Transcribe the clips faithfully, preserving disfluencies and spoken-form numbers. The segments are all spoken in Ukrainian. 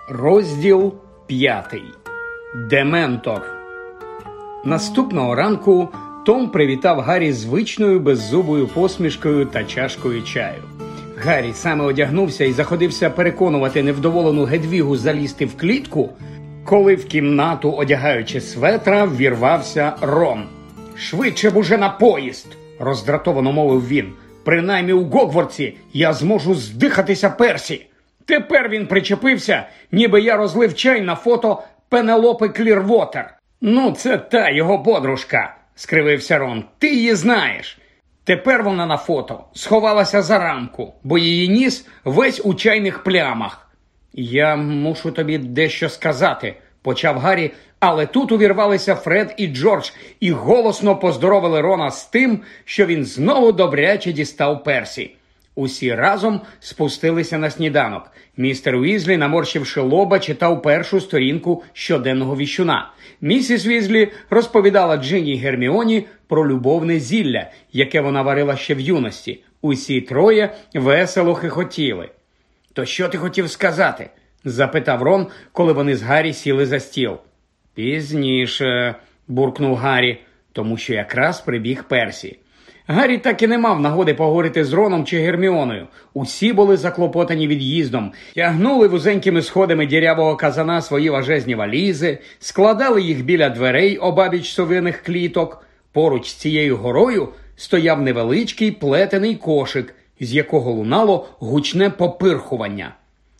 Розділ п'ятий. Дементор. Наступного ранку Том привітав Гаррі звичною беззубою посмішкою та чашкою чаю. Гаррі саме одягнувся і заходився переконувати невдоволену Гедвігу залізти в клітку, коли в кімнату, одягаючи светра, ввірвався Рон. «Швидше б уже на поїзд!» – роздратовано мовив він. «Принаймні у Гогвартсі я зможу здихатися Персі!» Тепер він причепився, ніби я розлив чай на фото Пенелопи Клірвотер. «Ну, це та його подружка», – скривився Рон. «Ти її знаєш». Тепер вона на фото сховалася за рамку, бо її ніс весь у чайних плямах. «Я мушу тобі дещо сказати», – почав Гаррі, але тут увірвалися Фред і Джордж і голосно поздоровили Рона з тим, що він знову добряче дістав Персі. Усі разом спустилися на сніданок. Містер Уізлі, наморщивши лоба, читав першу сторінку щоденного віщуна. Місіс Уізлі розповідала Джинні й Герміоні про любовне зілля, яке вона варила ще в юності. Усі троє весело хихотіли. «То що ти хотів сказати?» – запитав Рон, коли вони з Гаррі сіли за стіл. «Пізніше», – буркнув Гаррі, тому що якраз прибіг Персі. Гаррі так і не мав нагоди поговорити з Роном чи Герміоною. Усі були заклопотані від'їздом, тягнули вузенькими сходами дірявого казана свої важезні валізи, складали їх біля дверей обабіч совиних кліток. Поруч з цією горою стояв невеличкий плетений кошик, з якого лунало гучне попирхування.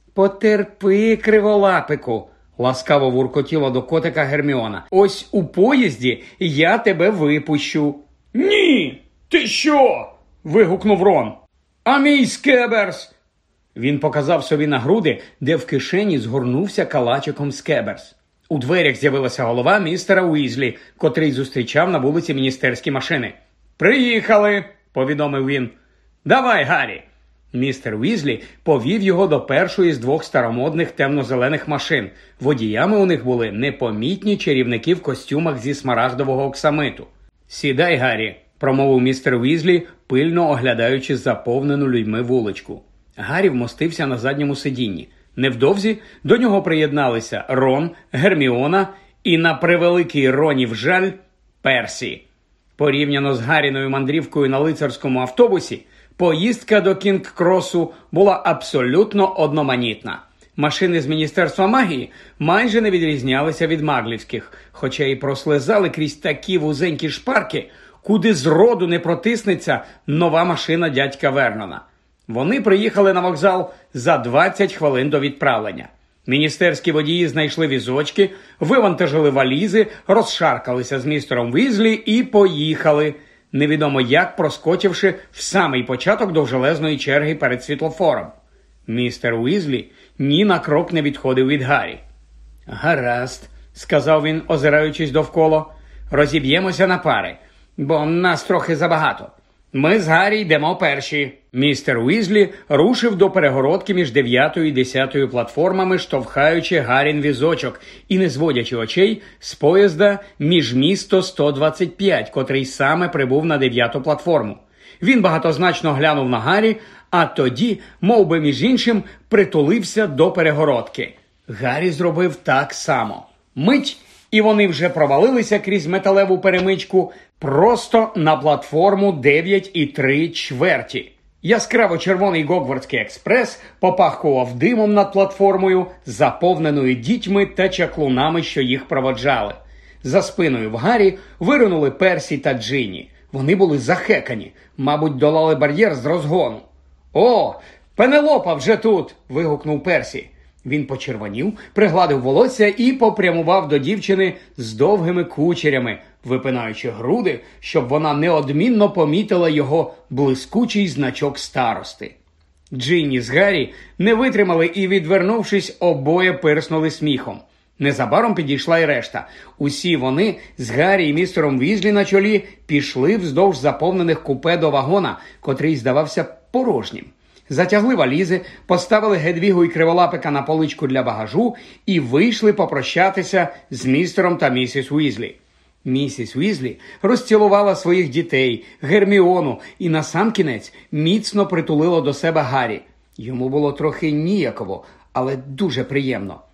«Потерпи, криволапику», – ласкаво вуркотіла до котика Герміона. «Ось у поїзді я тебе випущу». «Ні! Ти що?» – вигукнув Рон. «А мій Скеберс?» Він показав собі на груди, де в кишені згорнувся калачиком Скеберс. У дверях з'явилася голова містера Уізлі, котрий зустрічав на вулиці міністерські машини. «Приїхали!» – повідомив він. «Давай, Гаррі!» Містер Уізлі повів його до першої з двох старомодних темно-зелених машин. Водіями у них були непомітні чарівники в костюмах зі смарагдового оксамиту. «Сідай, Гаррі!» – промовив містер Уізлі, пильно оглядаючи заповнену людьми вуличку. Гаррі вмостився на задньому сидінні. Невдовзі до нього приєдналися Рон, Герміона і, на превеликий Ронів жаль, Персі. Порівняно з Гарріною мандрівкою на лицарському автобусі, поїздка до Кінг-Кросу була абсолютно одноманітна. Машини з Міністерства магії майже не відрізнялися від маглівських, хоча і прослизали крізь такі вузенькі шпарки, куди зроду не протиснеться нова машина дядька Вернона. Вони приїхали на вокзал за двадцять хвилин до відправлення. Міністерські водії знайшли візочки, вивантажили валізи, розшаркалися з містером Уізлі і поїхали, невідомо як проскочивши в самий початок довжелезної черги перед світлофором. Містер Уізлі ні на крок не відходив від Гаррі. «Гаразд», – сказав він, озираючись довкола, – «розіб'ємося на пари, бо нас трохи забагато. Ми з Гаррі йдемо перші». Містер Уізлі рушив до перегородки між дев'ятою і десятою платформами, штовхаючи Гаррін візочок і не зводячи очей з поїзда «Міжмісто сто двадцять п'ять», котрий саме прибув на дев'яту платформу. Він багатозначно глянув на Гаррі, а тоді, мов би між іншим, притулився до перегородки. Гаррі зробив так само. Мить, і вони вже провалилися крізь металеву перемичку просто на платформу дев'ять і три чверті. Яскраво-червоний Гогвартський експрес попахкував димом над платформою, заповненою дітьми та чаклунами, що їх проводжали. За спиною в Гаррі виринули Персі та Джинні. Вони були захекані, мабуть, долали бар'єр з розгону. «О, Пенелопа вже тут!» – вигукнув Персі. Він почервонів, пригладив волосся і попрямував до дівчини з довгими кучерями, випинаючи груди, щоб вона неодмінно помітила його блискучий значок старости. Джинні з Гаррі не витримали і, відвернувшись, обоє пирснули сміхом. Незабаром підійшла й решта. Усі вони з Гаррі і містером Уізлі на чолі пішли вздовж заповнених купе до вагона, котрий здавався порожнім. Затягли валізи, поставили Гедвігу і Криволапика на поличку для багажу і вийшли попрощатися з містером та місіс Уізлі. Місіс Уізлі розцілувала своїх дітей, Герміону і насамкінець міцно притулила до себе Гаррі. Йому було трохи ніяково, але дуже приємно.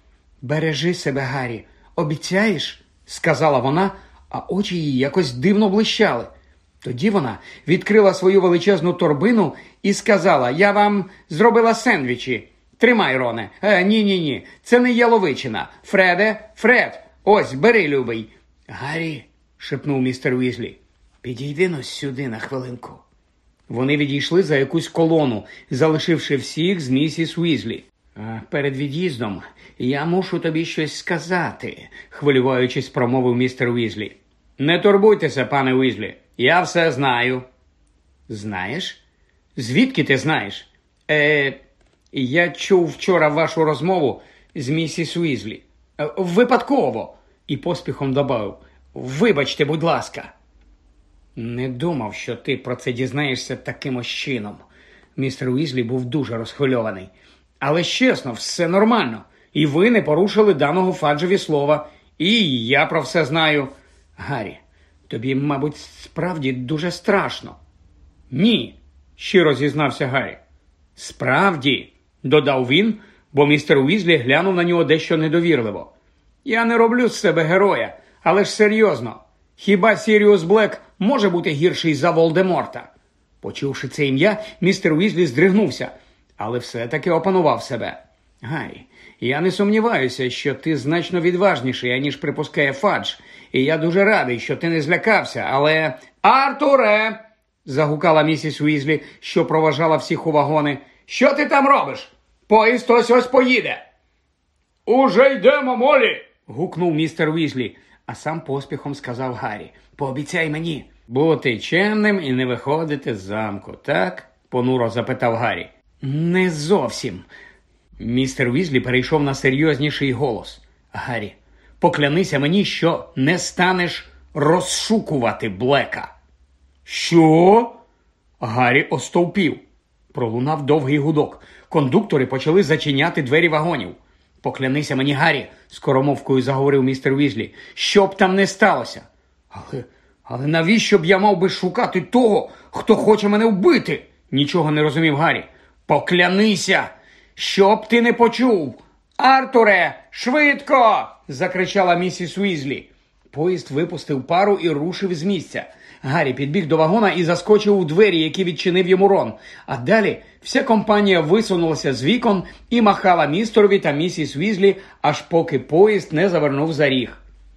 «Бережи себе, Гаррі, обіцяєш?» – сказала вона, а очі її якось дивно блищали. Тоді вона відкрила свою величезну торбину і сказала: «Я вам зробила сендвічі. Тримай, Роне. Е, ні-ні-ні, це не яловичина. Фреде, Фред, ось, бери, любий». «Гаррі», – шепнув містер Уізлі, – «підійди но сюди на хвилинку». Вони відійшли за якусь колону, залишивши всіх з місіс Уізлі. «Перед від'їздом я мушу тобі щось сказати», – хвилюючись, промовив містер Уізлі. «Не турбуйтеся, пане Уізлі, я все знаю». «Знаєш? Звідки ти знаєш?» «Е, я чув вчора вашу розмову з місіс Уізлі. Е, випадково», – і поспіхом добавив: «Вибачте, будь ласка». «Не думав, що ти про це дізнаєшся таким ось чином». Містер Уізлі був дуже розхвильований. «Але чесно, все нормально. І ви не порушили даного Фаджеві слова. І я про все знаю». «Гаррі, тобі, мабуть, справді дуже страшно». «Ні», – щиро зізнався Гаррі. «Справді», – додав він, бо містер Уізлі глянув на нього дещо недовірливо. «Я не роблю з себе героя, але ж серйозно. Хіба Сіріус Блек може бути гірший за Волдеморта?» Почувши це ім'я, містер Уізлі здригнувся, але все-таки опанував себе. «Гаррі, я не сумніваюся, що ти значно відважніший, аніж припускає Фадж, і я дуже радий, що ти не злякався, але...» «Артуре!» – загукала місіс Уізлі, що проважала всіх у вагони. «Що ти там робиш? Поїзд ось-ось поїде!» «Уже йдемо, Молі!» – гукнув містер Уізлі, а сам поспіхом сказав Гаррі: «Пообіцяй мені бути чемним і не виходити з замку, так?» – понуро запитав Гаррі. «Не зовсім». Містер Уізлі перейшов на серйозніший голос. «Гаррі, поклянися мені, що не станеш розшукувати Блека». «Що?» Гаррі остовпів. Пролунав довгий гудок. Кондуктори почали зачиняти двері вагонів. «Поклянися мені, Гаррі», – скоромовкою заговорив містер Уізлі, – «що б там не сталося». «Але, але навіщо б я мав би шукати того, хто хоче мене вбити?» – нічого не розумів Гаррі. «Поклянися, щоб ти не почув!» «Артуре, швидко!» – закричала місіс Уізлі. Поїзд випустив пару і рушив з місця. Гаррі підбіг до вагона і заскочив у двері, які відчинив йому Рон. А далі вся компанія висунулася з вікон і махала містерові та місіс Уізлі, аж поки поїзд не завернув за ріг.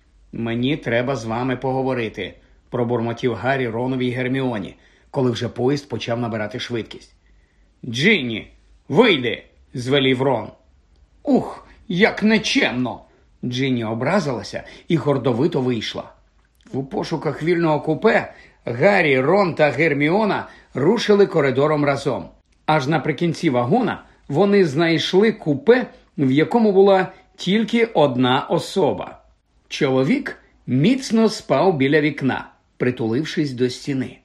«Мені треба з вами поговорити», – пробурмотів Гаррі Ронові й Герміоні, коли вже поїзд почав набирати швидкість. «Джинні, вийди!» – звелів Рон. «Ух, як нечемно!» Джинні образилася і гордовито вийшла. У пошуках вільного купе Гаррі, Рон та Герміона рушили коридором разом. Аж наприкінці вагона вони знайшли купе, в якому була тільки одна особа. Чоловік міцно спав біля вікна, притулившись до стіни.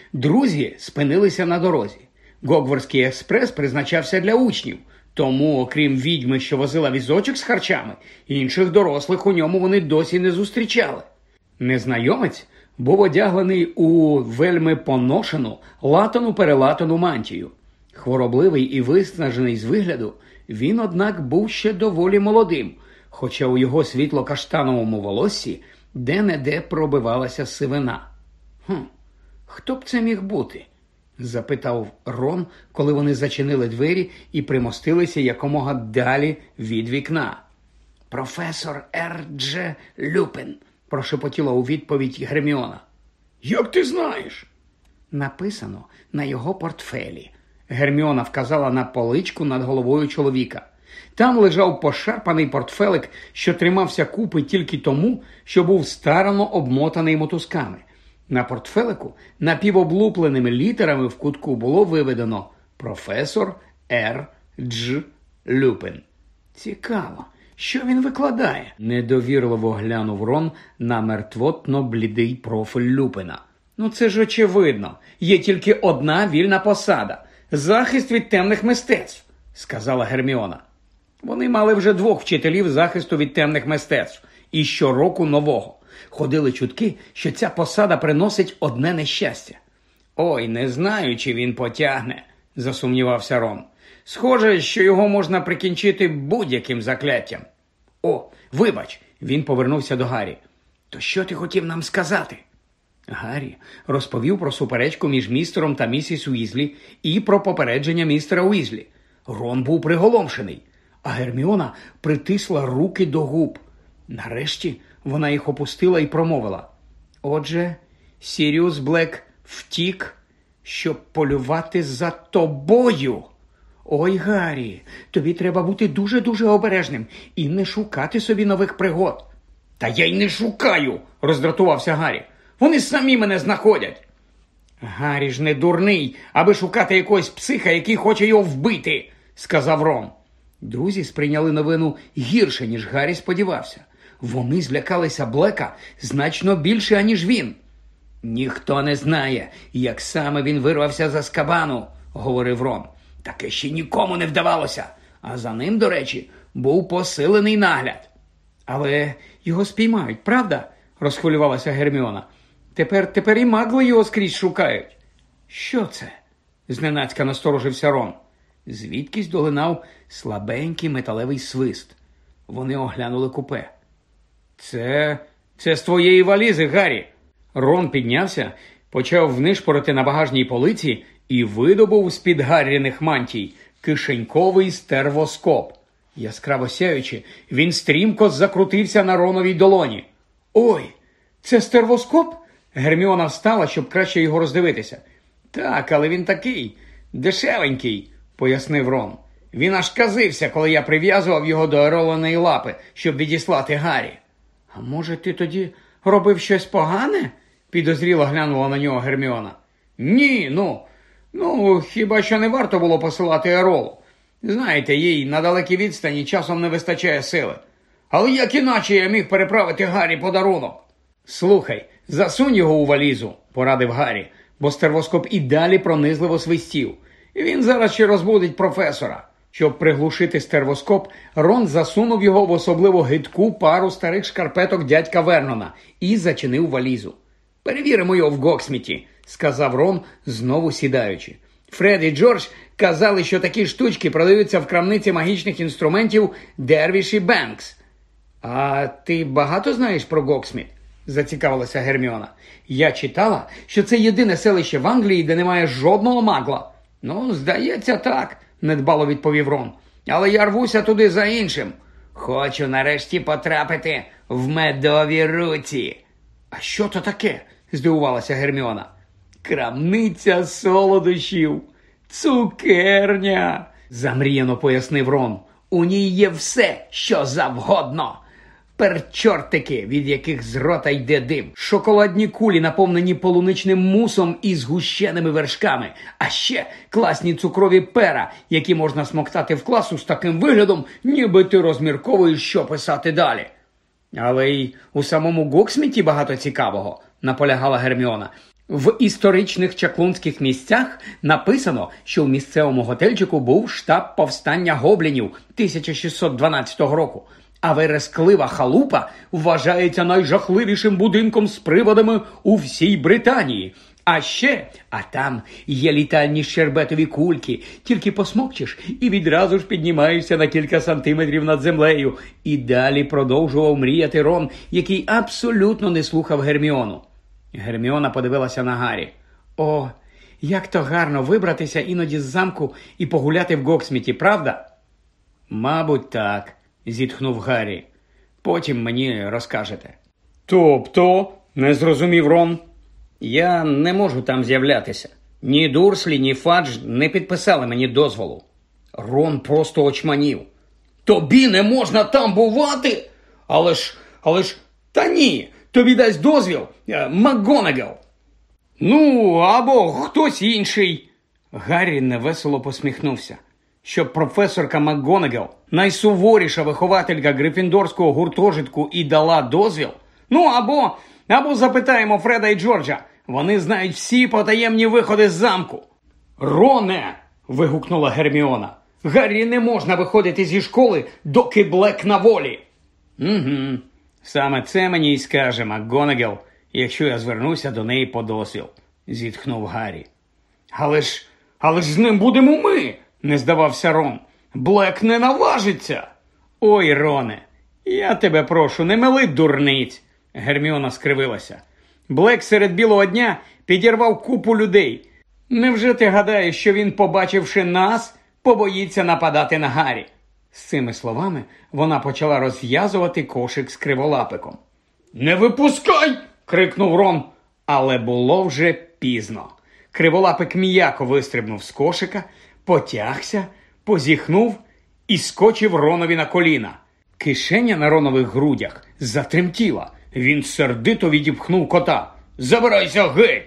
Друзі спинилися на дорозі. Гогвартський експрес призначався для учнів, тому, окрім відьми, що возила візочок з харчами, інших дорослих у ньому вони досі не зустрічали. Незнайомець був одягнений у вельми поношену, латану-перелатану мантію. Хворобливий і виснажений з вигляду, він, однак, був ще доволі молодим, хоча у його світло-каштановому волоссі де-не-де пробивалася сивина. «Хм, хто б це міг бути?» – запитав Рон, коли вони зачинили двері і примостилися якомога далі від вікна. «Професор Р. Дж. Люпен», – прошепотіла у відповідь Герміона. «Як ти знаєш?» «Написано на його портфелі». Герміона вказала на поличку над головою чоловіка. Там лежав пошарпаний портфелик, що тримався купи тільки тому, що був старано обмотаний мотузками. На портфелику напівоблупленими літерами в кутку було виведено «Професор Р. Дж. Люпен». «Цікаво, що він викладає?» – недовірливо глянув Рон на мертвотно-блідий профіль Люпена. «Ну це ж очевидно, є тільки одна вільна посада – захист від темних мистецтв», – сказала Герміона. Вони мали вже двох вчителів захисту від темних мистецтв і щороку нового. Ходили чутки, що ця посада приносить одне нещастя. «Ой, не знаю, чи він потягне», – засумнівався Рон. «Схоже, що його можна прикінчити будь-яким закляттям». О, вибач, він повернувся до Гаррі. То що ти хотів нам сказати? Гаррі розповів про суперечку між містером та місіс Уізлі і про попередження містера Уізлі. Рон був приголомшений, а Герміона притисла руки до губ. Нарешті вона їх опустила і промовила. Отже, Сіріус Блек втік, щоб полювати за тобою. Ой, Гаррі, тобі треба бути дуже-дуже обережним і не шукати собі нових пригод. Та я й не шукаю, роздратувався Гаррі. Вони самі мене знаходять. Гаррі ж не дурний, аби шукати якогось психа, який хоче його вбити, сказав Рон. Друзі сприйняли новину гірше, ніж Гаррі сподівався. Вони злякалися Блека значно більше, аніж він. Ніхто не знає, як саме він вирвався з Азкабану, говорив Рон. Таке ще нікому не вдавалося. А за ним, до речі, був посилений нагляд. Але його спіймають, правда? Розхвилювалася Герміона. Тепер, тепер і магли його скрізь шукають. Що це? Зненацька насторожився Рон. Звідкись долинав слабенький металевий свист. Вони оглянули купе. Це... це з твоєї валізи, Гаррі. Рон піднявся, почав внишпорити на багажній полиці і видобув з-під Гарріних мантій кишеньковий стервоскоп. Яскраво сяючи, він стрімко закрутився на Роновій долоні. Ой, це стервоскоп? Герміона встала, щоб краще його роздивитися. Так, але він такий дешевенький, пояснив Рон. Він аж казився, коли я прив'язував його до Ероланої лапи, щоб відіслати Гаррі. А може, ти тоді робив щось погане? Підозріло глянула на нього Герміона. Ні, ну, ну, хіба що не варто було посилати Еролу. Знаєте, їй на далекій відстані часом не вистачає сили. Але як іначе я міг переправити Гаррі подарунок? Слухай, засунь його у валізу, порадив Гаррі, бо стервоскоп і далі пронизливо свистів. І він зараз ще розбудить професора. Щоб приглушити стервоскоп, Рон засунув його в особливо гидку пару старих шкарпеток дядька Вернона і зачинив валізу. «Перевіримо його в Гоксміті», – сказав Рон, знову сідаючи. Фред і Джордж казали, що такі штучки продаються в крамниці магічних інструментів Дервіш і Бенкс. «А ти багато знаєш про Гоксміт?» – зацікавилася Герміона. «Я читала, що це єдине селище в Англії, де немає жодного магла». «Ну, здається, так», – недбало відповів Рон. «Але я рвуся туди за іншим. Хочу нарешті потрапити в медові руці». «А що то таке?» – здивувалася Герміона. «Крамниця солодощів. Цукерня», – замріяно пояснив Рон. «У ній є все, що завгодно. Перчортики, від яких з рота йде дим, шоколадні кулі, наповнені полуничним мусом і згущеними вершками, а ще класні цукрові пера, які можна смоктати в класу з таким виглядом, ніби ти розмірковуєш, що писати далі». «Але й у самому Гоксміті багато цікавого», – наполягала Герміона. «В історичних чаклунських місцях написано, що в місцевому готельчику був штаб повстання гоблінів тисяча шістсот дванадцятого року. А вересклива халупа вважається найжахливішим будинком з приводами у всій Британії. А ще, а там є літальні щербетові кульки. Тільки посмокчеш і відразу ж піднімаєшся на кілька сантиметрів над землею». І далі продовжував мріяти Рон, який абсолютно не слухав Герміону. Герміона подивилася на Гаррі. «О, як то гарно вибратися іноді з замку і погуляти в Гоксміті, правда?» «Мабуть, так», – зітхнув Гаррі. «Потім мені розкажете». «Тобто?» – не зрозумів Рон. «Я не можу там з'являтися. Ні Дурслі, ні Фадж не підписали мені дозволу». Рон просто очманів. «Тобі не можна там бувати? Але ж, але ж, та ні, тобі дасть дозвіл МакГонагал». «Ну, або хтось інший». Гаррі невесело посміхнувся. Щоб професорка МакГонагал, найсуворіша вихователька Грифіндорського гуртожитку, і дала дозвіл? Ну, або, або запитаємо Фреда і Джорджа. Вони знають всі потаємні виходи з замку». «Роне!» – вигукнула Герміона. «Гаррі не можна виходити зі школи, доки Блек на волі». «Угу. Саме це мені й скаже МакГонагал, якщо я звернуся до неї по дозвіл», – зітхнув Гаррі. «Але ж, але ж з ним будемо ми!» – не здавався Рон. «Блек не наважиться!» «Ой, Роне, Я тебе прошу, не мили дурниць. Герміона скривилася. Блек серед білого дня підірвав купу людей. Невже ти гадаєш, що він, побачивши нас, побоїться нападати на Гаррі? З цими словами вона почала розв'язувати кошик з криволапиком. «Не випускай!» – крикнув Рон. Але було вже пізно. Криволапик м'яко вистрибнув з кошика, потягся, позіхнув і скочив Ронові на коліна. Кишеня на Ронових грудях затремтіла. Він сердито відіпхнув кота. «Забирайся геть!»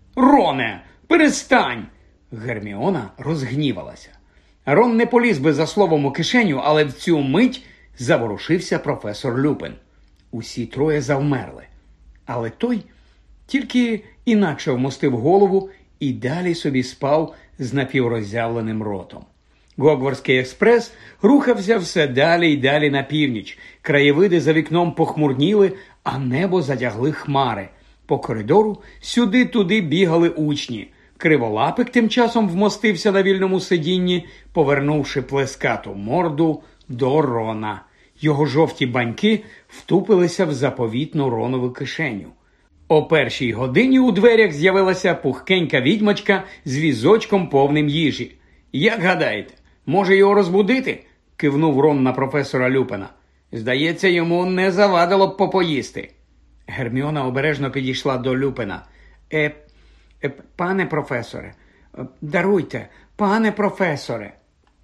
«Роне, перестань!» Герміона розгнівалася. Рон не поліз би за словом у кишеню, але в цю мить заворушився професор Люпин. Усі троє завмерли. Але той тільки інакше вмостив голову і далі собі спав з напівроззявленим ротом. Гогвартський експрес рухався все далі й далі на північ. Краєвиди за вікном похмурніли, а небо затягли хмари. По коридору сюди-туди бігали учні. Криволапик тим часом вмостився на вільному сидінні, повернувши плескату морду до Рона. Його жовті баньки втупилися в заповітну Ронову кишеню. О першій годині у дверях з'явилася пухкенька відьмачка з візочком повним їжі. «Як гадаєте, може його розбудити?» – кивнув Рон на професора Люпина. «Здається, йому не завадило б попоїсти». Герміона обережно підійшла до Люпина. «Е, е, пане професоре, даруйте, пане професоре».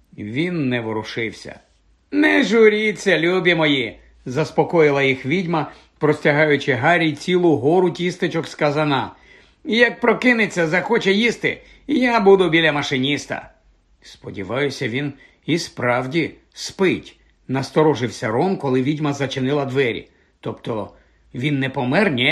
Він не ворушився. «Не журіться, любі мої», – заспокоїла їх відьма, простягаючи Гаррі цілу гору тістечок з казана. «Як прокинеться, захоче їсти, я буду біля машиніста». «Сподіваюся, він і справді спить», – насторожився Рон, коли відьма зачинила двері. «Тобто він не помер, ні?»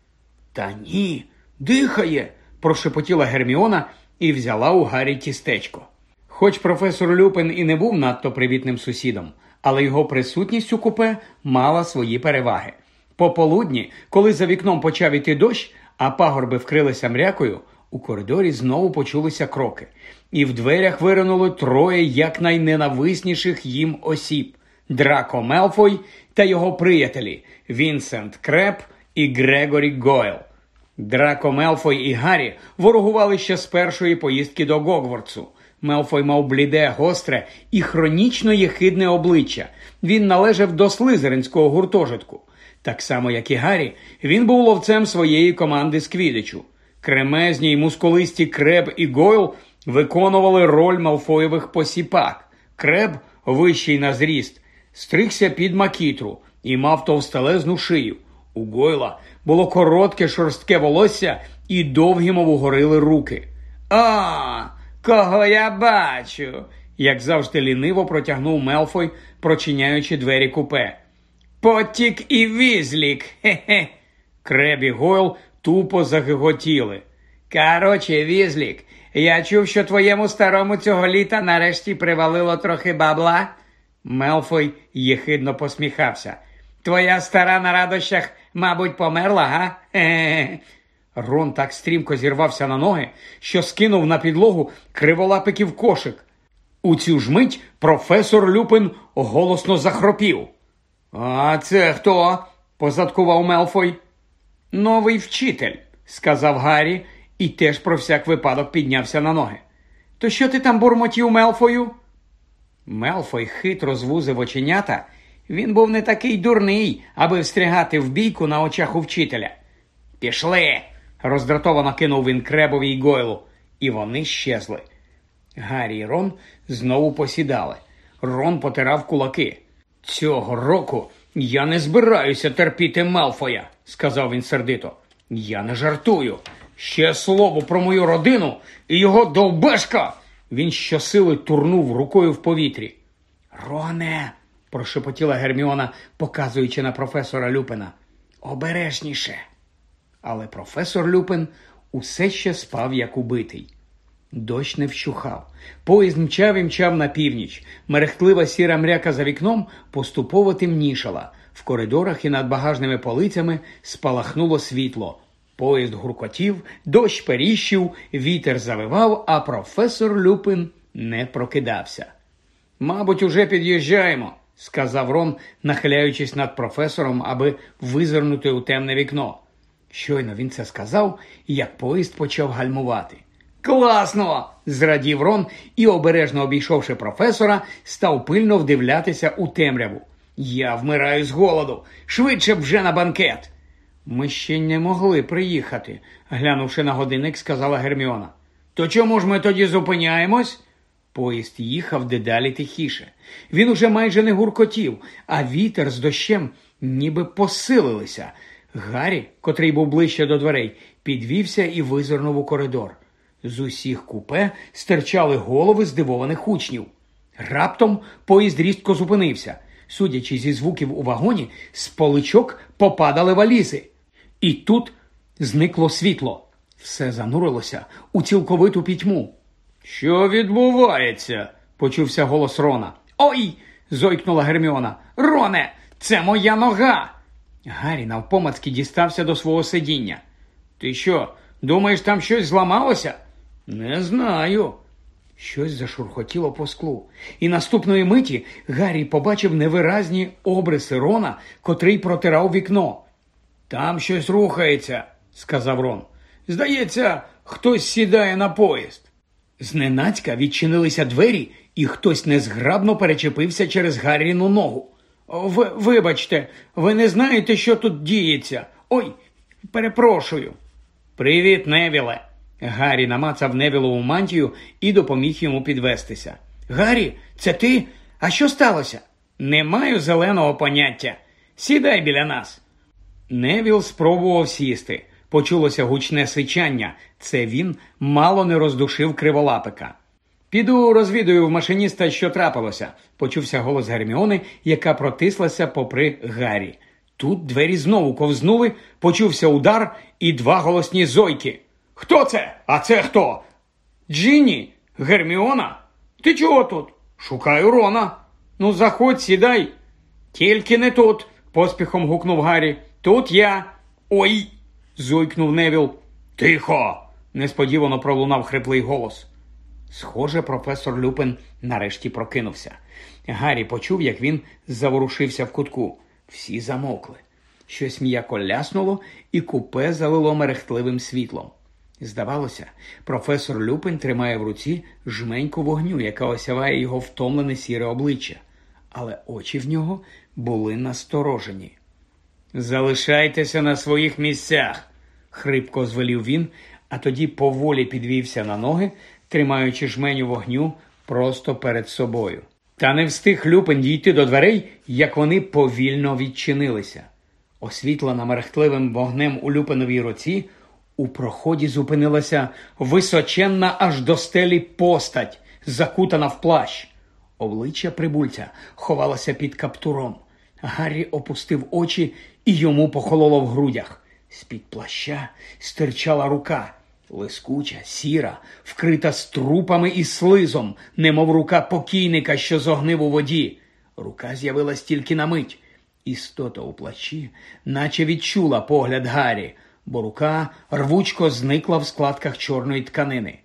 «Та ні, дихає», – прошепотіла Герміона і взяла у Гаррі тістечко. Хоч професор Люпин і не був надто привітним сусідом, але його присутність у купе мала свої переваги. Пополудні, коли за вікном почав іти дощ, а пагорби вкрилися мрякою, у коридорі знову почулися кроки. І в дверях виринуло троє якнайненависніших їм осіб – Драко Мелфой та його приятелі – Вінсент Креб і Грегорі Гойл. Драко Мелфой і Гаррі ворогували ще з першої поїздки до Гогвартсу. Мелфой мав бліде, гостре і хронічно єхидне обличчя. Він належав до слизеринського гуртожитку. Так само, як і Гаррі, він був ловцем своєї команди з квіддичу. Кремезні й мускулисті Креб і Гойл виконували роль Малфоєвих посіпак. Креб, вищий на зріст, стригся під макітру і мав товстелезну шию. У Гойла було коротке шорстке волосся і довгі, мов угорили руки. «А, кого я бачу!» – як завжди ліниво протягнув Мелфой, прочиняючи двері купе. «Потік і Візлік! Хе-хе!» Креб і Гойл тупо загиготіли. «Короче, Візлік, я чув, що твоєму старому цього літа нарешті привалило трохи бабла?» Мелфой єхидно посміхався. «Твоя стара на радощах, мабуть, померла, га? Хе-хе-хе!» Рон так стрімко зірвався на ноги, що скинув на підлогу криволапиків кошик. У цю ж мить професор Люпин голосно захропів. «А це хто?» – позадкував Мелфой. «Новий вчитель», – сказав Гаррі і теж про всяк випадок піднявся на ноги. «То що ти там бурмотів, Мелфою?» Мелфой хитро звузив оченята. Він був не такий дурний, аби встрягати в бійку на очах у вчителя. «Пішли!» – роздратовано кинув він Кребові й Гойлу. І вони щезли. Гаррі і Рон знову посідали. Рон потирав кулаки. «Цього року я не збираюся терпіти Мелфоя», – сказав він сердито. «Я не жартую. Ще слово про мою родину і його довбешка!» Він щосили турнув рукою в повітрі. «Роне!» – прошепотіла Герміона, показуючи на професора Люпина. «Обережніше!» Але професор Люпин усе ще спав, як убитий. Дощ не вщухав. Поїзд мчав і мчав на північ. Мерехтлива сіра мряка за вікном поступово темнішала. В коридорах і над багажними полицями спалахнуло світло. Поїзд гуркотів, дощ періщив, вітер завивав, а професор Люпин не прокидався. «Мабуть, уже під'їжджаємо», сказав Рон, нахиляючись над професором, аби визирнути у темне вікно. Щойно він це сказав, як поїзд почав гальмувати. «Класно!» – зрадів Рон і, обережно обійшовши професора, став пильно вдивлятися у темряву. «Я вмираю з голоду! Швидше б вже на банкет!» «Ми ще не могли приїхати», – глянувши на годинник, сказала Герміона. «То чому ж ми тоді зупиняємось?» Поїзд їхав дедалі тихіше. Він уже майже не гуркотів, а вітер з дощем ніби посилилися. Гаррі, котрий був ближче до дверей, підвівся і визирнув у коридор. З усіх купе стирчали голови здивованих учнів. Раптом поїзд різко зупинився. Судячи зі звуків у вагоні, з поличок попадали валізи. І тут зникло світло. Все занурилося у цілковиту пітьму. «Що відбувається?» – почувся голос Рона. «Ой!» – зойкнула Герміона. «Роне, це моя нога!» Гаррі навпомацьки дістався до свого сидіння. «Ти що, думаєш, там щось зламалося?» «Не знаю». Щось зашурхотіло по склу. І наступної миті Гаррі побачив невиразні обриси Рона, котрий протирав вікно. «Там щось рухається», – сказав Рон. «Здається, хтось сідає на поїзд». Зненацька відчинилися двері, і хтось незграбно перечепився через Гарріну ногу. Ви, вибачте, ви не знаєте, що тут діється? Ой, перепрошую». «Привіт, Невіле». Гаррі намацав Невілову мантію і допоміг йому підвестися. «Гаррі, це ти? А що сталося?» «Не маю зеленого поняття. Сідай біля нас». Невіл спробував сісти. Почулося гучне сичання. Це він мало не роздушив криволапика. «Піду розвідую в машиніста, що трапилося», – почувся голос Герміони, яка протислася попри Гаррі. Тут двері знову ковзнули, почувся удар і два голосні зойки. «Хто це? А це хто?» «Джинні? Герміона? Ти чого тут?» «Шукаю Рона». «Ну, заходь, сідай». «Тільки не тут», – поспіхом гукнув Гаррі. «Тут я». «Ой!» – зойкнув Невіл. «Тихо!» – несподівано пролунав хриплий голос. Схоже, професор Люпин нарешті прокинувся. Гаррі почув, як він заворушився в кутку. Всі замовкли. Щось м'яко ляснуло, і купе залило мерехтливим світлом. Здавалося, професор Люпин тримає в руці жменьку вогню, яка осяває його втомлене сіре обличчя. Але очі в нього були насторожені. «Залишайтеся на своїх місцях», – хрипко звелів він, а тоді поволі підвівся на ноги, тримаючи жменю вогню просто перед собою. Та не встиг Люпин дійти до дверей, як вони повільно відчинилися. Освітлена мерехтливим вогнем у Люпиновій руці, у проході зупинилася височенна аж до стелі постать, закутана в плащ. Обличчя прибульця ховалося під каптуром. Гаррі опустив очі, і йому похололо в грудях. З-під плаща стирчала рука, лискуча, сіра, вкрита струпами і слизом, немов рука покійника, що зогнив у воді. Рука з'явилась тільки на мить. Істота у плащі наче відчула погляд Гаррі, бо рука рвучко зникла в складках чорної тканини.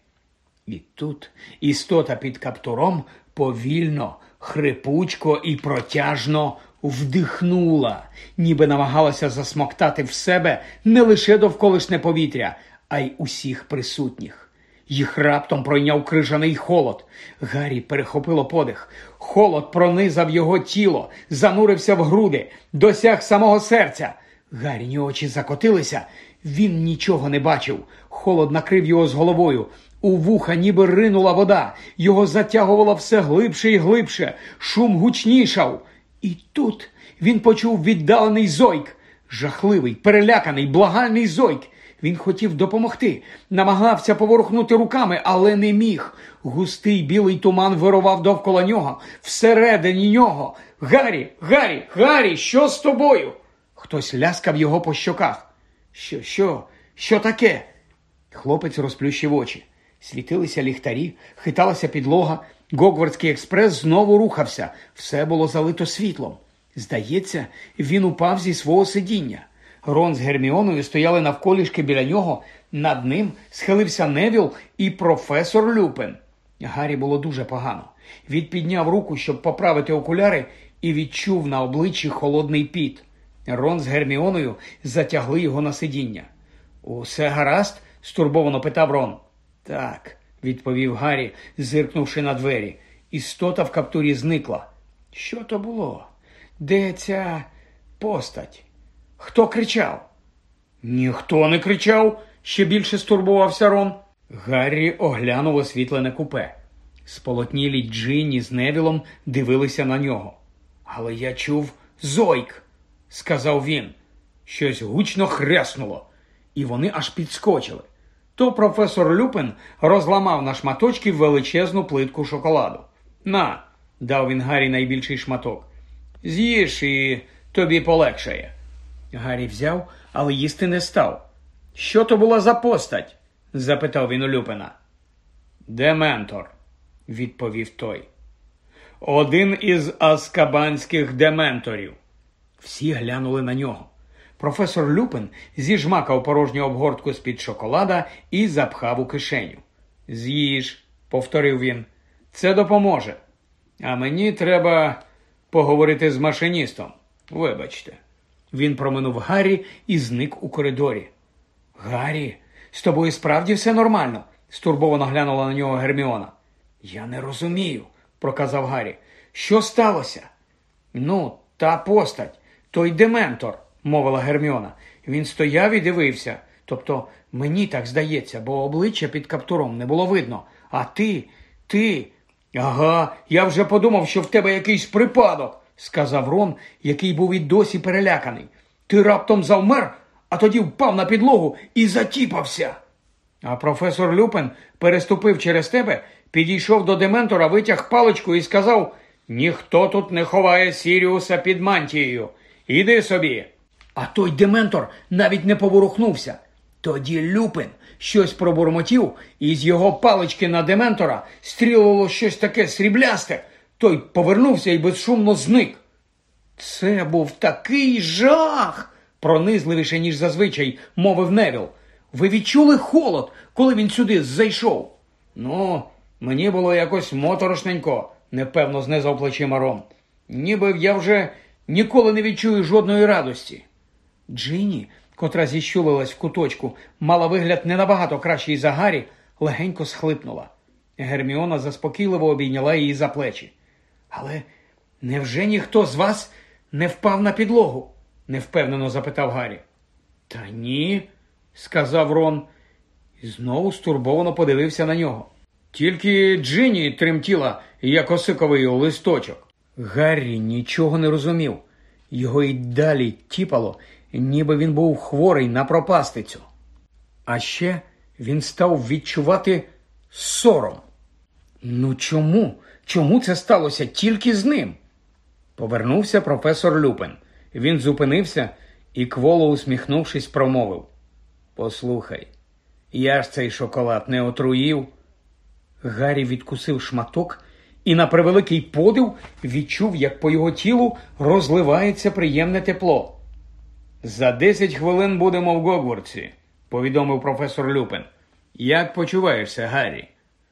І тут істота під каптуром повільно, хрипучко і протяжно вдихнула, ніби намагалася засмоктати в себе не лише довколишнє повітря, а й усіх присутніх. Їх раптом пройняв крижаний холод. Гаррі перехопило подих. Холод пронизав його тіло, занурився в груди, досяг самого серця. Гарріні очі закотилися. Він нічого не бачив. Холод накрив його з головою. У вуха ніби ринула вода. Його затягувало все глибше і глибше. Шум гучнішав. І тут він почув віддалений зойк. Жахливий, переляканий, благальний зойк. Він хотів допомогти, намагався поворухнути руками, але не міг. Густий білий туман вирував довкола нього, всередині нього. «Гаррі! Гаррі! Гаррі! Що з тобою?» Хтось ляскав його по щоках. «Що? Що? Що таке?» Хлопець розплющив очі. Світилися ліхтарі, хиталася підлога. Гогвартський експрес знову рухався. Все було залито світлом. Здається, він упав зі свого сидіння. Рон з Герміоною стояли навколішки біля нього. Над ним схилився Невіл і професор Люпин. Гаррі було дуже погано. Він підняв руку, щоб поправити окуляри, і відчув на обличчі холодний піт. Рон з Герміоною затягли його на сидіння. «Усе гаразд?» – стурбовано питав Рон. «Так», – відповів Гаррі, зиркнувши на двері. Істота в каптурі зникла. Що то було? Де ця постать? Хто кричав? Ніхто не кричав, ще більше стурбувався Рон. Гаррі оглянув освітлене купе. Сполотнілі Джинні з Невілом дивилися на нього. Але я чув зойк, сказав він. Щось гучно хряснуло, і вони аж підскочили. То професор Люпин розламав на шматочки величезну плитку шоколаду. «На», – дав він Гаррі найбільший шматок. «З'їж і тобі полегшає». Гаррі взяв, але їсти не став. «Що то була за постать?» – запитав він у Люпина. «Дементор», – відповів той. «Один із азкабанських дементорів». Всі глянули на нього. Професор Люпин зіжмакав порожню обгортку з-під шоколада і запхав у кишеню. «З'їж», – повторив він. «Це допоможе. А мені треба поговорити з машиністом. Вибачте». Він проминув Гаррі і зник у коридорі. «Гаррі, з тобою справді все нормально?» – стурбовано глянула на нього Герміона. «Я не розумію», – проказав Гаррі. «Що сталося?» «Ну, та постать, той дементор», – мовила Герміона. «Він стояв і дивився. Тобто, мені так здається, бо обличчя під каптуром не було видно. А ти, ти...» «Ага, я вже подумав, що в тебе якийсь припадок», – сказав Рон, який був і досі переляканий. «Ти раптом завмер, а тоді впав на підлогу і затіпався». А професор Люпин переступив через тебе, підійшов до дементора, витяг паличку і сказав: «Ніхто тут не ховає Сіріуса під мантією. Іди собі». А той дементор навіть не поворухнувся. Тоді Люпин щось пробурмотів, і з його палички на дементора стрілило щось таке сріблясте. Той повернувся і безшумно зник. «Це був такий жах!» – пронизливіше, ніж зазвичай, мовив Невіл. «Ви відчули холод, коли він сюди зайшов?» «Ну, мені було якось моторошненько», – непевно знизав плечима Рон. «Ніби я вже ніколи не відчую жодної радості». Джинні, котра зіщулилась в куточку, мала вигляд не набагато кращий за Гаррі, легенько схлипнула. Герміона заспокійливо обійняла її за плечі. «Але невже ніхто з вас не впав на підлогу?» – невпевнено запитав Гаррі. «Та ні», – сказав Рон, і знову стурбовано подивився на нього. «Тільки Джинні тремтіла, як осиковий листочок». Гаррі нічого не розумів. Його й далі тіпало, ніби він був хворий на пропастицю. А ще він став відчувати сором. Ну чому? Чому це сталося тільки з ним? Повернувся професор Люпин. Він зупинився і, кволо усміхнувшись, промовив: «Послухай, я ж цей шоколад не отруїв». Гаррі відкусив шматок і на превеликий подив відчув, як по його тілу розливається приємне тепло. «За десять хвилин будемо в Гогвартсі», – повідомив професор Люпин. «Як почуваєшся, Гаррі?»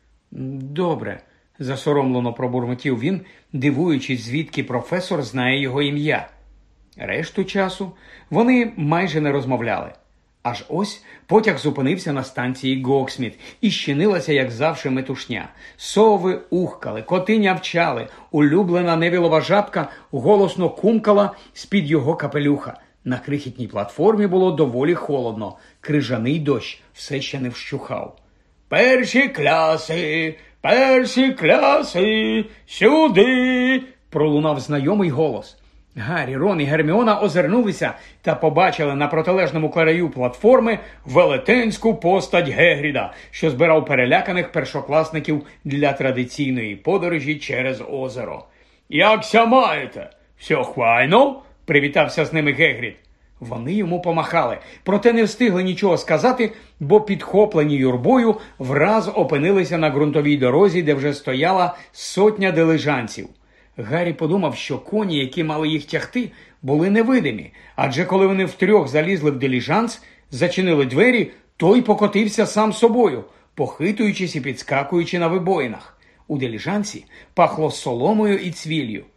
«Добре», – засоромлено пробурмотів він, дивуючись, звідки професор знає його ім'я. Решту часу вони майже не розмовляли. Аж ось потяг зупинився на станції Гоксміт і щинилася, як завжди, метушня. Сови ухкали, коти нявчали, улюблена Невілова жабка голосно кумкала з-під його капелюха. На крихітній платформі було доволі холодно. Крижаний дощ все ще не вщухав. «Перші кляси! Перші кляси! Сюди!» – пролунав знайомий голос. Гаррі, Рон і Герміона озирнулися та побачили на протилежному краю платформи велетенську постать Гегріда, що збирав переляканих першокласників для традиційної подорожі через озеро. «Якся маєте? Все хвайно?» – привітався з ними Гегрід. Вони йому помахали, проте не встигли нічого сказати, бо підхоплені юрбою враз опинилися на ґрунтовій дорозі, де вже стояла сотня дилижансів. Гаррі подумав, що коні, які мали їх тягти, були невидимі, адже коли вони втрьох залізли в диліжанс, зачинили двері, той покотився сам собою, похитуючись і підскакуючи на вибоїнах. У диліжансі пахло соломою і цвіллю.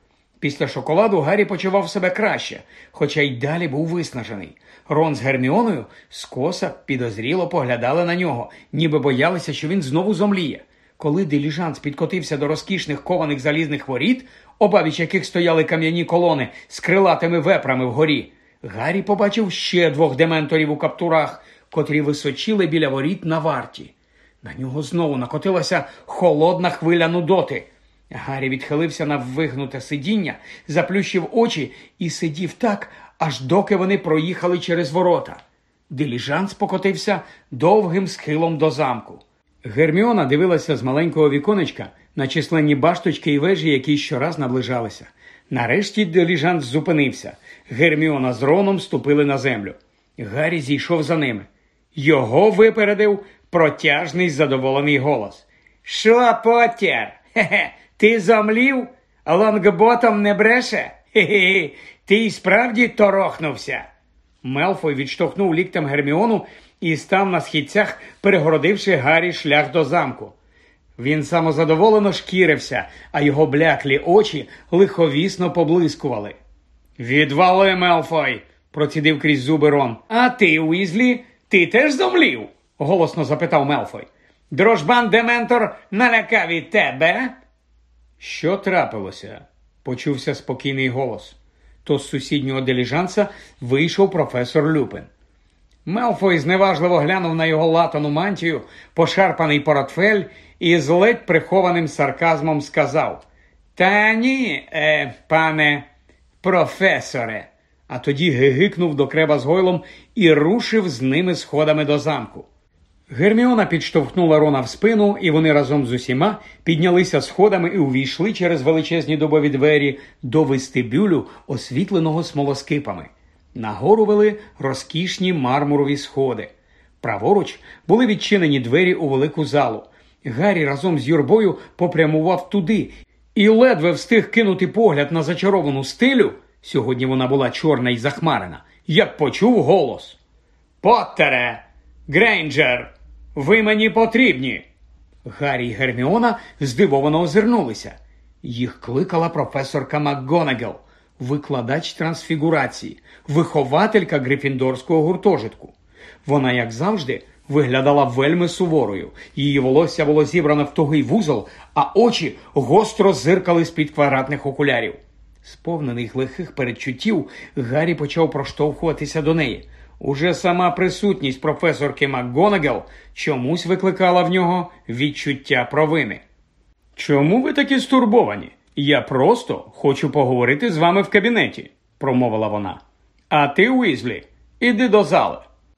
Після шоколаду Гаррі почував себе краще, хоча й далі був виснажений. Рон з Герміоною скоса підозріло поглядали на нього, ніби боялися, що він знову зомліє. Коли диліжанс підкотився до розкішних кованих залізних воріт, обабіч яких стояли кам'яні колони з крилатими вепрами вгорі, Гаррі побачив ще двох дементорів у каптурах, котрі височили біля воріт на варті. На нього знову накотилася холодна хвиля нудоти. Гаррі відхилився на вигнуте сидіння, заплющив очі і сидів так, аж доки вони проїхали через ворота. Диліжанс покотився довгим схилом до замку. Герміона дивилася з маленького віконечка на численні башточки і вежі, які щораз наближалися. Нарешті диліжанс зупинився. Герміона з Роном ступили на землю. Гаррі зійшов за ними. Його випередив протяжний задоволений голос. «Шо, Поттер? Хе-хе, ти зомлів? Лонгботом не бреше? Хе-хе, ти й справді торохнувся?» Мелфой відштовхнув ліктем Герміону і став на східцях, перегородивши Гаррі шлях до замку. Він самозадоволено шкірився, а його бляклі очі лиховісно поблискували. «Відвали, Мелфой!» – процідив крізь зуби Рон. «А ти, Уізлі, ти теж зомлів?» – голосно запитав Мелфой. «Дружбан Дементор налякав і тебе?» «Що трапилося?» – почувся спокійний голос. То з сусіднього диліжанса вийшов професор Люпин. Мелфой зневажливо глянув на його латану мантію, пошарпаний портфель і з ледь прихованим сарказмом сказав: «Та ні, е, пане професоре». А тоді гигикнув до креба з гойлом і рушив з ними сходами до замку. Герміона підштовхнула Рона в спину, і вони разом з усіма піднялися сходами і увійшли через величезні дубові двері до вестибюлю, освітленого смолоскипами. Нагору вели розкішні мармурові сходи. Праворуч були відчинені двері у велику залу. Гаррі разом з юрбою попрямував туди і ледве встиг кинути погляд на зачаровану стелю, сьогодні вона була чорна і захмарена, як почув голос: «Поттере! Грейнджер! Ви мені потрібні!» Гаррі й Герміона здивовано озирнулися. Їх кликала професорка МакГонагал, викладач трансфігурації, вихователька Грифіндорського гуртожитку. Вона, як завжди, виглядала вельми суворою. Її волосся було зібране в тугий вузол, а очі гостро зиркали з-під квадратних окулярів. Сповнений лихих передчуттів, Гаррі почав проштовхуватися до неї. Уже сама присутність професорки МакГонагал чомусь викликала в нього відчуття провини. «Чому ви такі стурбовані? Я просто хочу поговорити з вами в кабінеті», – промовила вона. «А ти, Уізлі, іди до зали».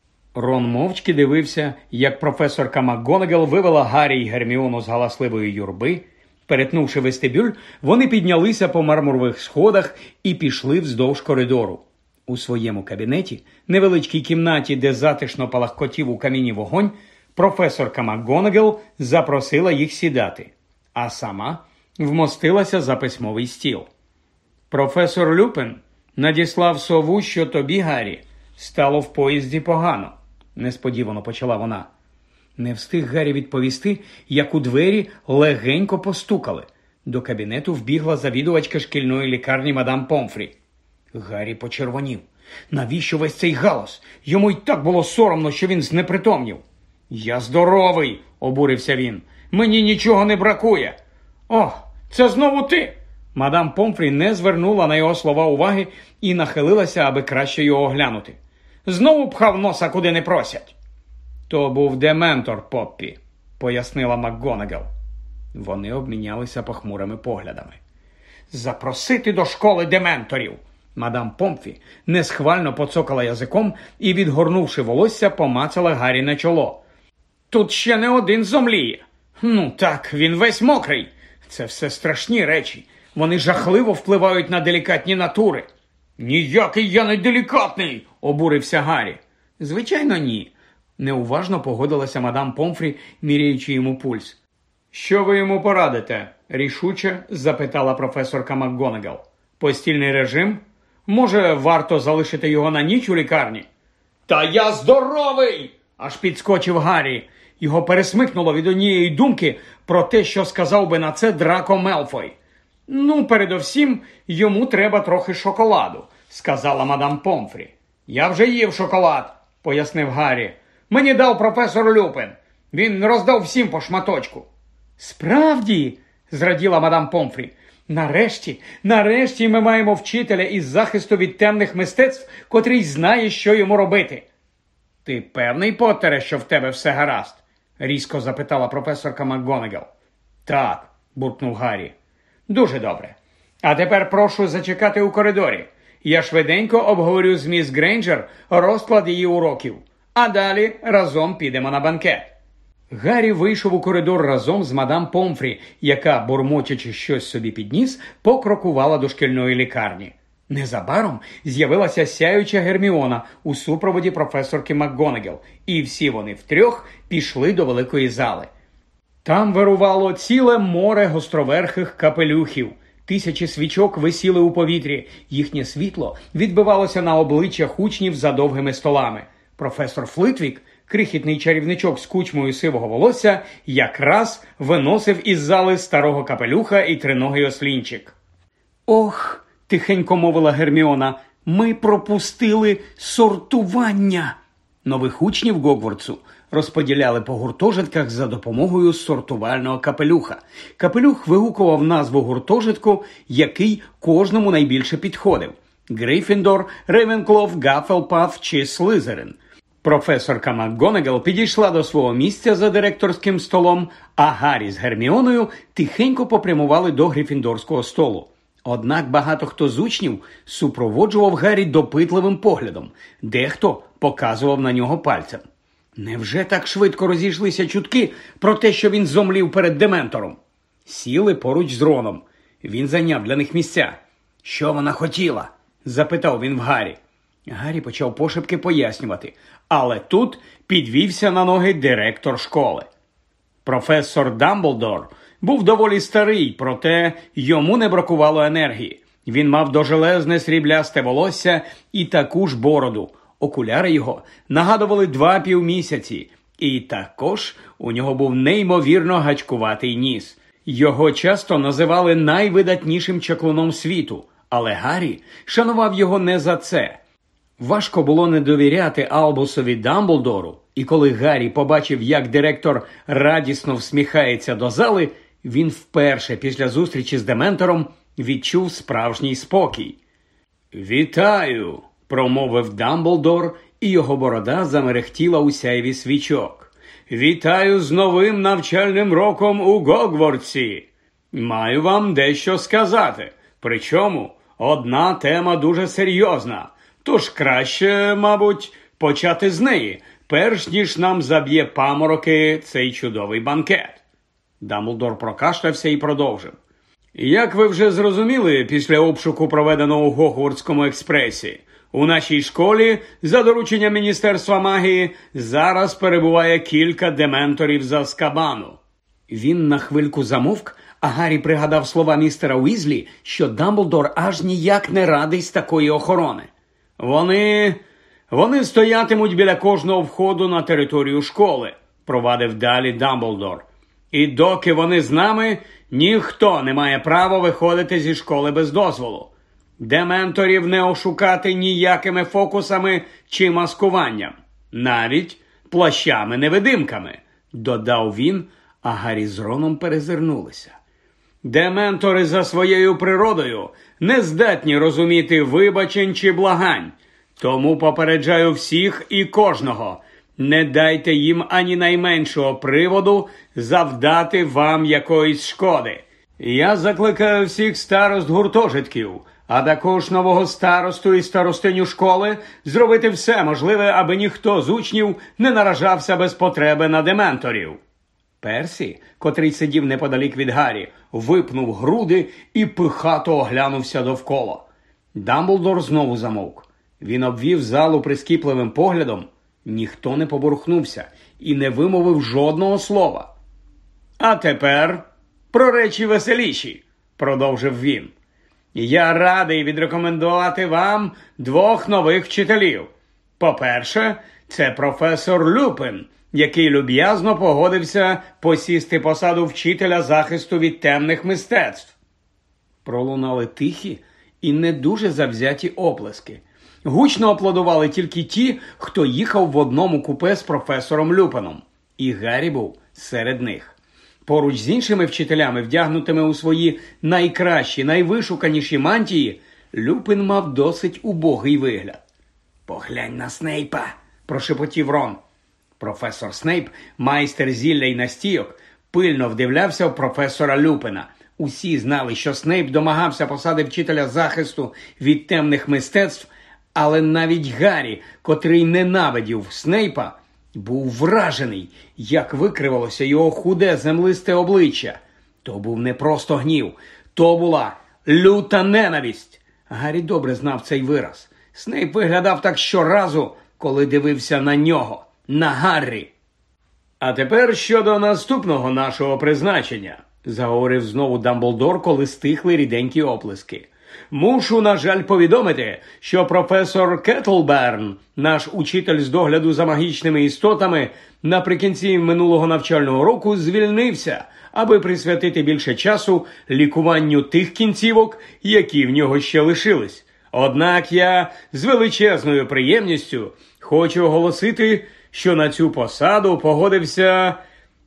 Рон мовчки дивився, як професорка МакГонагал вивела Гаррі й Герміону з галасливої юрби. Перетнувши вестибюль, вони піднялися по мармурових сходах і пішли вздовж коридору. У своєму кабінеті, невеличкій кімнаті, де затишно палахкотів у каміні вогонь, професорка МакГонагал запросила їх сідати, а сама вмостилася за письмовий стіл. «Професор Люпин надіслав сову, що тобі, Гаррі, стало в поїзді погано», – несподівано почала вона. Не встиг Гаррі відповісти, як у двері легенько постукали. До кабінету вбігла завідувачка шкільної лікарні мадам Помфрі. Гаррі почервонів. Навіщо весь цей галас? Йому й так було соромно, що він знепритомнів. «Я здоровий!» – обурився він. «Мені нічого не бракує!» «О, це знову ти!» Мадам Помфрі не звернула на його слова уваги і нахилилася, аби краще його оглянути. «Знову пхав носа, куди не просять!» «То був дементор, Поппі», – пояснила МакГонагал. Вони обмінялися похмурими поглядами. «Запросити до школи дементорів!» Мадам Помфрі несхвально поцокала язиком і, відгорнувши волосся, помацала Гаррі на чоло. «Тут ще не один зомліє. Ну так, він весь мокрий. Це все страшні речі. Вони жахливо впливають на делікатні натури». «Ніякий я не делікатний!» – обурився Гаррі. «Звичайно, ні», – неуважно погодилася мадам Помфрі, міряючи йому пульс. «Що ви йому порадите?» – рішуче запитала професорка МакГонагал. «Постільний режим? Може, варто залишити його на ніч у лікарні?» «Та я здоровий!» – аж підскочив Гаррі. Його пересмикнуло від однієї думки про те, що сказав би на це Драко Мелфой. Ну, передовсім, йому треба трохи шоколаду, сказала мадам Помфрі. Я вже їв шоколад, пояснив Гаррі. Мені дав професор Люпин. Він роздав всім по шматочку. Справді, зраділа мадам Помфрі. Нарешті, нарешті ми маємо вчителя із захисту від темних мистецтв, котрий знає, що йому робити. Ти певний, Поттере, що в тебе все гаразд? Різко запитала професорка МакГонагал. Так, буркнув Гаррі. Дуже добре. А тепер прошу зачекати у коридорі. Я швиденько обговорю з міс Грейнджер розклад її уроків. А далі разом підемо на банкет. Гаррі вийшов у коридор разом з мадам Помфрі, яка, бурмочучи щось собі під ніс, покрокувала до шкільної лікарні. Незабаром з'явилася сяюча Герміона у супроводі професорки МакГонагал, і всі вони втрьох пішли до великої зали. Там вирувало ціле море гостроверхих капелюхів. Тисячі свічок висіли у повітрі. Їхнє світло відбивалося на обличчях учнів за довгими столами. Професор Флитвік, крихітний чарівничок з кучмою сивого волосся, якраз виносив із зали старого капелюха і триногий ослінчик. «Ох!» – тихенько мовила Герміона. «Ми пропустили сортування!» Нових учнів Гогвартсу розподіляли по гуртожитках за допомогою сортувального капелюха. Капелюх вигукував назву гуртожитку, який кожному найбільше підходив – Гриффіндор, Рейвенклов, Гаффелпаф чи Слизерин. Професорка МакГонагал підійшла до свого місця за директорським столом, а Гаррі з Герміоною тихенько попрямували до грифіндорського столу. Однак багато хто з учнів супроводжував Гаррі допитливим поглядом. Дехто показував на нього пальцем. Невже так швидко розійшлися чутки про те, що він зомлів перед Дементором? Сіли поруч з Роном. Він зайняв для них місця. «Що вона хотіла?» – запитав він в Гаррі. Гаррі почав пошепки пояснювати, але тут підвівся на ноги директор школи. Професор Дамблдор був доволі старий, проте йому не бракувало енергії. Він мав довжелезне сріблясте волосся і таку ж бороду. Окуляри його нагадували два півмісяці, і також у нього був неймовірно гачкуватий ніс. Його часто називали найвидатнішим чаклуном світу, але Гаррі шанував його не за це. Важко було не довіряти Албусові Дамблдору, і коли Гаррі побачив, як директор радісно всміхається до зали, він вперше після зустрічі з Дементором відчув справжній спокій. «Вітаю!» – промовив Дамблдор, і його борода замерехтіла у сяйві свічок. «Вітаю з новим навчальним роком у Гогвартсі! Маю вам дещо сказати, причому одна тема дуже серйозна, тож краще, мабуть, почати з неї, перш ніж нам заб'є памороки цей чудовий банкет». Дамблдор прокашлявся і продовжив. «Як ви вже зрозуміли після обшуку, проведеного у Гогвартському експресі, у нашій школі, за дорученням Міністерства магії, зараз перебуває кілька дементорів з Азкабану». Він на хвильку замовк, а Гаррі пригадав слова містера Уізлі, що Дамблдор аж ніяк не радий з такої охорони. Вони... вони стоятимуть біля кожного входу на територію школи, провадив далі Дамблдор. І доки вони з нами, ніхто не має права виходити зі школи без дозволу. Дементорів не ошукати ніякими фокусами чи маскуванням, навіть плащами-невидимками, додав він, а Гаррі з Роном перезирнулися. Дементори за своєю природою не здатні розуміти вибачень чи благань, тому попереджаю всіх і кожного, не дайте їм ані найменшого приводу завдати вам якоїсь шкоди. Я закликаю всіх старост гуртожитків, а також нового старосту і старостиню школи зробити все можливе, аби ніхто з учнів не наражався без потреби на дементорів. Персі, котрий сидів неподалік від Гаррі, випнув груди і пихато оглянувся довкола. Дамблдор знову замовк. Він обвів залу прискіпливим поглядом. Ніхто не поворухнувся і не вимовив жодного слова. «А тепер про речі веселіші», – продовжив він. «Я радий відрекомендувати вам двох нових вчителів. По-перше, це професор Люпин, який люб'язно погодився посісти посаду вчителя захисту від темних мистецтв». Пролунали тихі і не дуже завзяті оплески. Гучно аплодували тільки ті, хто їхав в одному купе з професором Люпином. І Гаррі був серед них. Поруч з іншими вчителями, вдягнутими у свої найкращі, найвишуканіші мантії, Люпин мав досить убогий вигляд. «Поглянь на Снейпа!» – прошепотів Рон. Професор Снейп, майстер зілля й настійок, пильно вдивлявся в професора Люпина. Усі знали, що Снейп домагався посади вчителя захисту від темних мистецтв, але навіть Гаррі, котрий ненавидів Снейпа, був вражений, як викривалося його худе землисте обличчя. То був не просто гнів, то була люта ненависть. Гаррі добре знав цей вираз. Снейп виглядав так щоразу, коли дивився на нього, на Гаррі. «А тепер щодо наступного нашого призначення», – заговорив знову Дамблдор, коли стихли ріденькі оплески. «Мушу, на жаль, повідомити, що професор Кеттлберн, наш учитель з догляду за магічними істотами, наприкінці минулого навчального року звільнився, аби присвятити більше часу лікуванню тих кінцівок, які в нього ще лишились. Однак я з величезною приємністю хочу оголосити, що на цю посаду погодився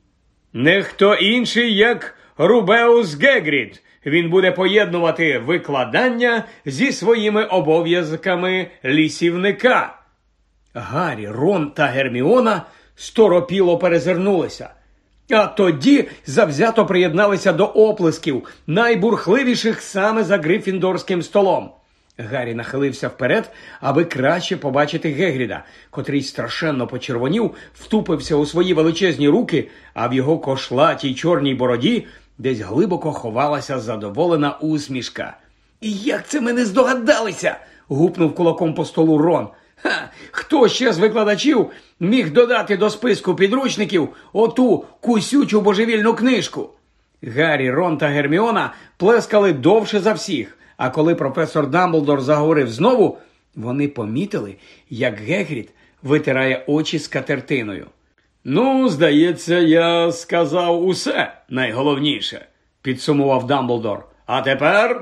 не хто інший, як Рубеус Гегрід. Він буде поєднувати викладання зі своїми обов'язками лісівника». Гаррі, Рон та Герміона сторопіло перезирнулися. А тоді завзято приєдналися до оплесків, найбурхливіших саме за грифіндорським столом. Гаррі нахилився вперед, аби краще побачити Гегріда, котрий страшенно почервонів, втупився у свої величезні руки, а в його кошлатій чорній бороді десь глибоко ховалася задоволена усмішка. «І як це ми не здогадалися?» – гупнув кулаком по столу Рон. «Ха! Хто ще з викладачів міг додати до списку підручників оту кусючу божевільну книжку?» Гаррі, Рон та Герміона плескали довше за всіх, а коли професор Дамблдор заговорив знову, вони помітили, як Гегрід витирає очі скатертиною. «Ну, здається, я сказав усе найголовніше», – підсумував Дамблдор. «А тепер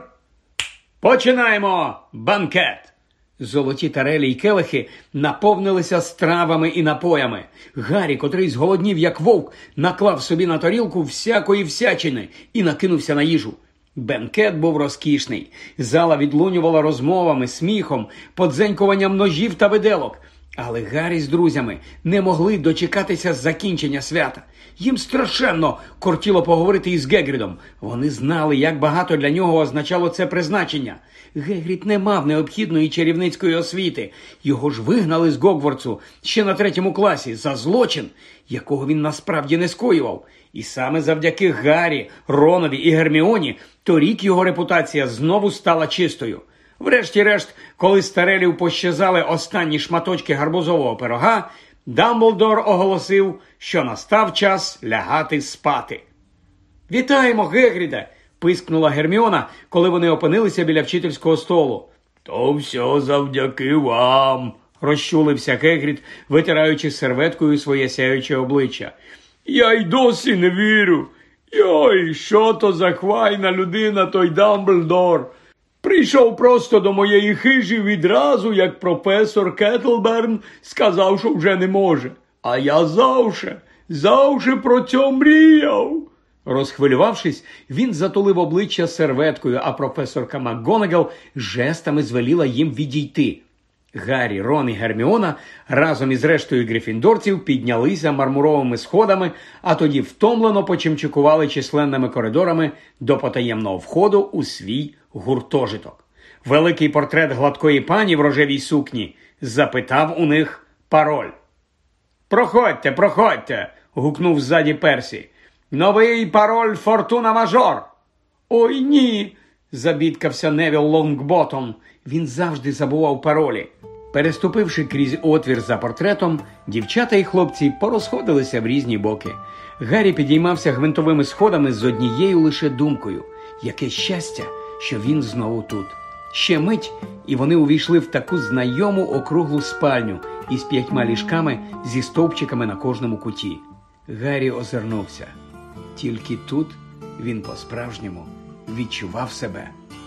починаємо банкет!» Золоті тарелі й келихи наповнилися стравами і напоями. Гаррі, котрий зголоднів, як вовк, наклав собі на тарілку всякої всячини і накинувся на їжу. Бенкет був розкішний. Зала відлунювала розмовами, сміхом, подзенькуванням ножів та виделок. Але Гаррі з друзями не могли дочекатися закінчення свята. Їм страшенно кортіло поговорити із Гегрідом. Вони знали, як багато для нього означало це призначення. Гегрід не мав необхідної чарівницької освіти. Його ж вигнали з Гогвартсу ще на третьому класі за злочин, якого він насправді не скоював. І саме завдяки Гаррі, Ронові і Герміоні торік його репутація знову стала чистою. Врешті-решт, коли з тарелів пощазали останні шматочки гарбузового пирога, Дамблдор оголосив, що настав час лягати спати. «Вітаємо, Гегріде!» – пискнула Герміона, коли вони опинилися біля вчительського столу. «То все завдяки вам!» – розчулився Гегрід, витираючи серветкою своє сяюче обличчя. «Я й досі не вірю! Йой, що то за хвайна людина той Дамблдор! Прийшов просто до моєї хижі відразу, як професор Кеттлберн сказав, що вже не може. А я завше, завше про це мріяв!» Розхвилювавшись, він затулив обличчя серветкою, а професорка МакГонагал жестами звеліла їм відійти. Гаррі, Рон і Герміона разом із рештою грифіндорців піднялися мармуровими сходами, а тоді втомлено почимчикували численними коридорами до потаємного входу у свій гуртожиток. Великий портрет гладкої пані в рожевій сукні запитав у них пароль. «Проходьте, проходьте!» – гукнув ззаді Персі. «Новий пароль Фортуна Мажор!» «Ой, ні!» – забідкався Невіл Лонгботом. Він завжди забував паролі. Переступивши крізь отвір за портретом, дівчата і хлопці порозходилися в різні боки. Гаррі підіймався гвинтовими сходами з однією лише думкою. Яке щастя, що він знову тут. Ще мить, і вони увійшли в таку знайому округлу спальню із п'ятьма ліжками зі стовпчиками на кожному куті. Гаррі озирнувся. Тільки тут він по-справжньому відчував себе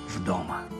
вдома.